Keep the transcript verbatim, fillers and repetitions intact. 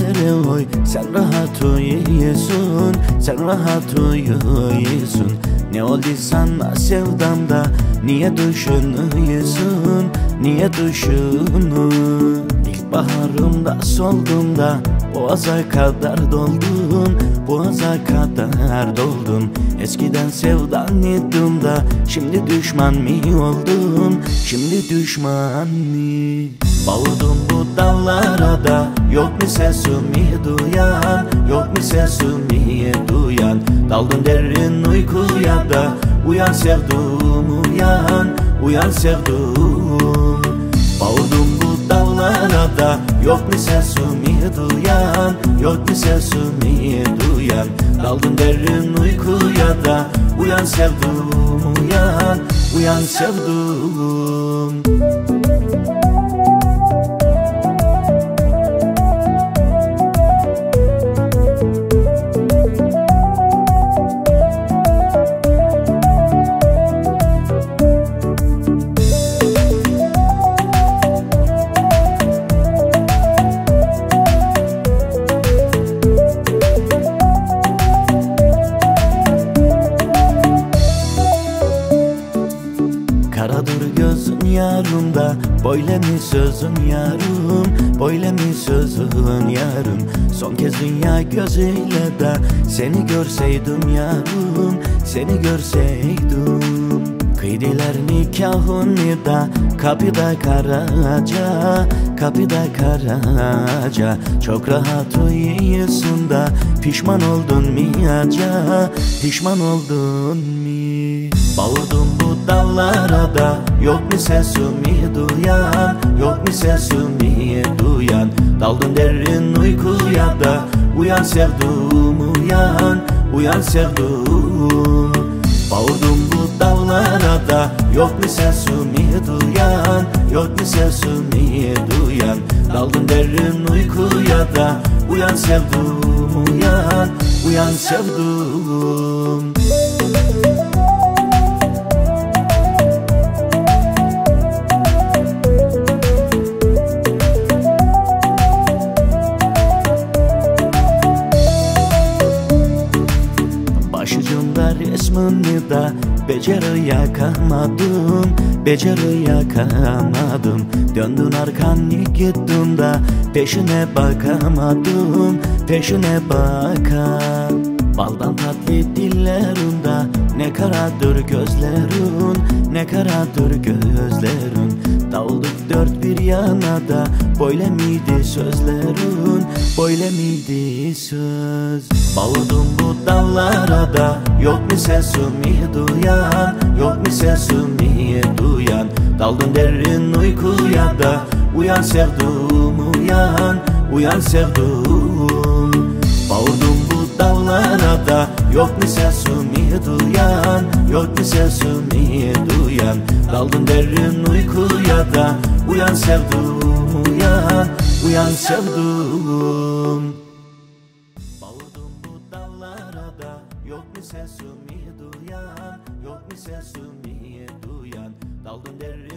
gecere oy, sen rahat uyuyorsun, sen rahat uyuyorsun. Ne oldu sana sevdamda, niye düşünüyorsun, niye düşünün? İlkbaharımda soldumda, boğaza kadar doldum, boğaza kadar doldum. Eskiden sevdan idim da, şimdi düşman mı oldum, şimdi düşman mı? Bağırdım bu dallara da, yok mu sesimi duyan, yok mu sesimi duyan? Daldım derin uykuya da, uyan sevdum uyan, uyan sevdum. Bağırdım bu dallara da, yok mu sesimi duyan, yok mu sesimi duyan? Daldım derin uykuya da, uyan sevdum uyan, uyan sevdum. Karadır gözün yarımda, böyle mi sözün yarım, böyle mi sözün yarım? Son kez dünya gözüyle de, seni görseydim yarım, seni görseydim. Kıydılar nikahını da, kapıda karaca, kapıda karaca. Çok rahat uyuyorsun da, pişman oldun mu acaba, pişman oldun mu? Bağırdım bu dallara da, yok mu sesimi duyan, yok mu sesimi duyan? Daldım derin uykuya da, uyan sevdum uyan, uyan sevdum. Bağırdım bu dallara da, yok mu sesimi duyan, yok mu sesimi duyan? Daldım derin uykuya da, uyan sevdum uyan, uyan sevdum. Başucumda resmini da, beceri yakamadım, beceri yakamadım. Döndün arkanı gittin da, peşine bakamadım, peşine bakam. Baldan tatlı dillerinde, ne karadır gözlerin, ne karadır gözlerin. Dağıldık dört bir yana da, böyle miydi sözlerin, böyle miydi söz? Bağırdım bu dallara da, yok mu sesimi duyan, yok mu sesimi duyan? Daldım derin uykuya da, uyan sevdum uyan, uyan sevdum. Bağırdım bu dallara da, yok mu sesimi duyan, yok mu sesimi duyan? Daldım derin uykuya da, uyan sevdum uyan, uyan sevdum. Bağırdım bu dallara da, yok mu sesimi duyan, yok mu sesimi duyan? Daldım derin